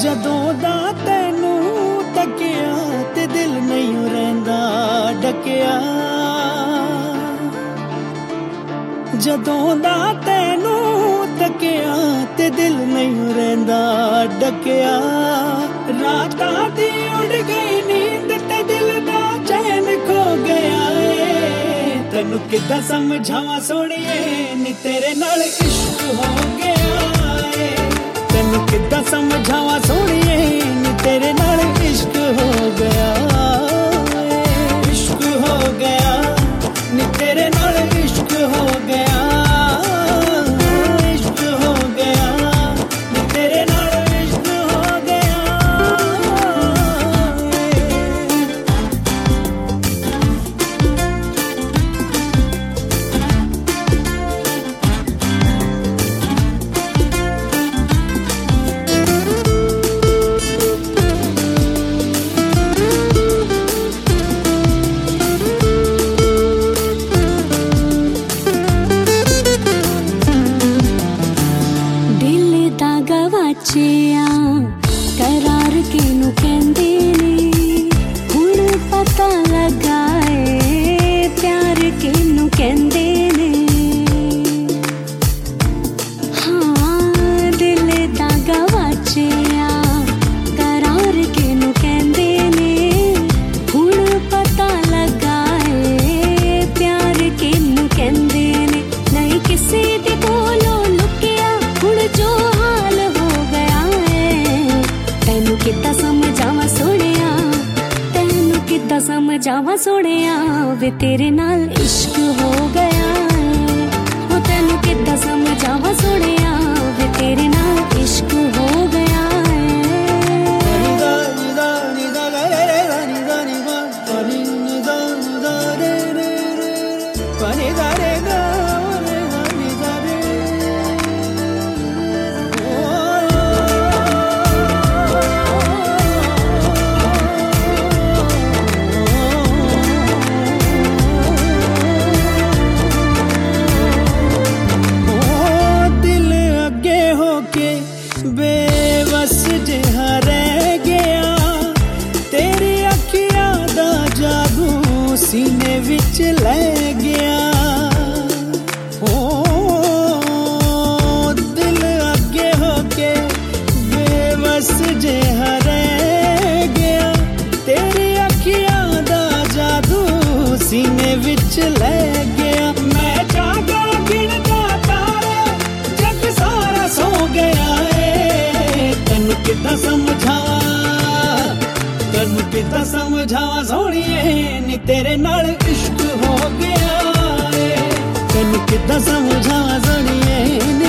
ਜਦੋਂ ਦਾ ਤੈਨੂੰ ਤੱਕਿਆ ਤੇ ਦਿਲ ਨਹੀਂ ਰਹਿੰਦਾ ਡਕਿਆ ਜਦੋਂ ਦਾ ਤੈਨੂੰ ਤੱਕਿਆ ਤੇ ਦਿਲ ਨਹੀਂ ਰਹਿੰਦਾ ਡਕਿਆ ਰਾਤਾਂ ਦੀ ਉੱਡ ਗਈ ਨੀਂਦ ਤੇ ਦਿਲ ਦਾ ਚੈਨ ਖੋ ਗਿਆ ਏ ਤੈਨੂੰ ਕਿੱਦਾਂ ਸਮਝਾਵਾਂ ਸੋਹਣੀਏ ਨੀ ਤੇਰੇ ਨਾਲ ਇਸ਼ਕ ਹੋ ਗਿਆ ਏ ਤੈਨੂੰ ਕਿੱਦਾਂ ਸਮਝਾਵਾਂ ਸੋਹਣੀਏ ਨੀ ਤੇਰੇ ਨਾਲ ਇਸ਼ਕ ਹੋ ਗਿਆ ਇਸ਼ਕ ਹੋ ਗਿਆ ਨੀ ਤੇਰੇ ਨਾਲ ਇਸ਼ਕ ਹੋ ਗਿਆ ਇਸ਼ਕ ਹੋ ਗਿਆ ਨੀ ਤੇਰੇ ਨਾਲ ਇਸ਼ਕ ਹੋ ਗਿਆ करार किनू कहंदे ने हुण पता लगा ए प्यार किनू कहंदे ने हाँ दिल दा गवाचिया करार किनू कहंदे ने हुण पता लगा ए प्यार किनू कहंदे ने नहीं किसी दे कोलों लुकिया हुण जो हाल हो गया तैनू किद्दां समझावां सोहणिया तैनू किद्दां समझावां सोहणिया वे तेरे नाल इश्क हो गया वो तैनू किद्दां समझावां सोहणिया वे तेरे नाल इश्क हो गया बेबस जिहा रह गया तेरी अखियां दा जादू सीने विच लै गया ओ दिल अगे होके बेबस जिहा रह गया तेरी अखियां दा जादू सीने विच लै गया मैं जागा गिनदा तारे जग सारा सो गया किद्दां समझावां सोहणीए नी तेरे नाल इश्क हो गया तैनू किद्दां समझावां सोहणीए